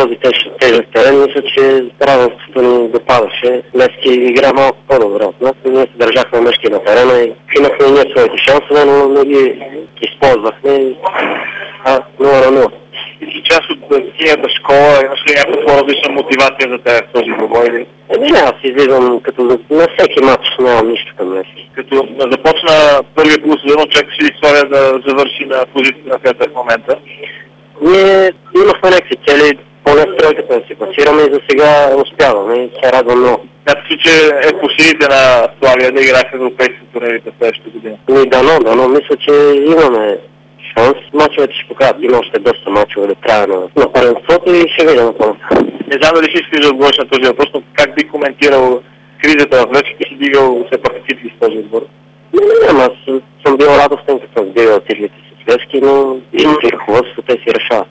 този тежък терен, мисля, че равенството ни допадаше. Левски игра малко по-добре от нас. Ние се държахме мъжки на терена и имахме и ние своите шансове, но не ги използвахме. 0-0. И си част от тията школа, имаш ли някаква по-различна мотивация за теб в този двубой? Не, аз излизам като на всеки матч, нямам нищо към Левски. Като започна първия полусезон, чакаш ли Славия да завърши на позицията, на която е в момента? Ние имахме някакви цели, поне в тройката да се класираме и за сега успяваме и се радвам много. Смяташ ли, че е по силите на Славия да играе в европейските турнири през следващата година? Дано, мисля, че имаме шанс. Мачовете ще покажат, има още доста мачове до края на първенството и ще видим на Не знам дали ще искаш да отговориш на този въпрос, но как би коментирал кризата в Левски, си дигал все пак титли с този отбор? Не, аз съм бил радостен, като съм дигал титлите с Левски, но и ръководството те си решават.